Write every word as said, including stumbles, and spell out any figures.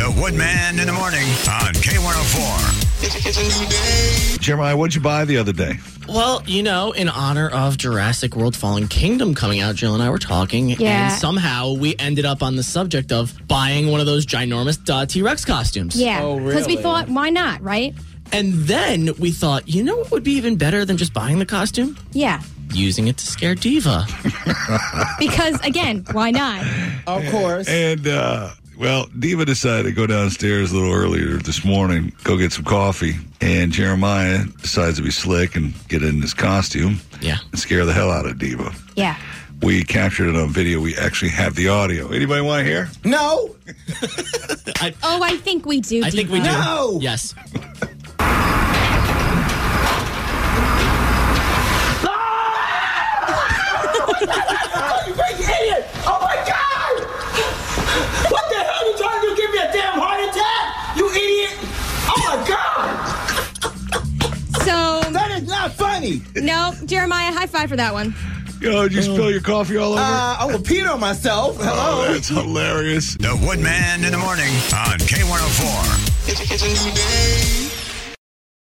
The Woodman in the Morning on K one oh four. It's a new day. Jeremiah, what'd you buy the other day? Well, you know, in honor of Jurassic World Fallen Kingdom coming out, Jill and I were talking, Yeah. and somehow we ended up on the subject of buying one of those ginormous uh, T-Rex costumes. Yeah, Oh, because we really? thought, why not, right? And then we thought, you know what would be even better than just buying the costume? Yeah, Using it to scare Diva. because, again, why not? Of course. And, uh, well, Diva decided to go downstairs a little earlier this morning, go get some coffee. And Jeremiah decides to be slick and get in his costume Yeah. and scare the hell out of Diva. Yeah. We captured it on video. We actually have the audio. Anybody want to hear? No. I, Oh, I think we do, I think we do. Diva. No. Yes. You big idiot! Oh my God! What the hell are you trying to do? Give me a damn heart attack? You idiot! Oh my God! So, That is not funny. no, Jeremiah, high five for that one. Yo, did you spill your coffee all over? Uh, I will pee on myself. oh, Hello. that's hilarious. The Woodman in the Morning on K one oh four. It's a new day.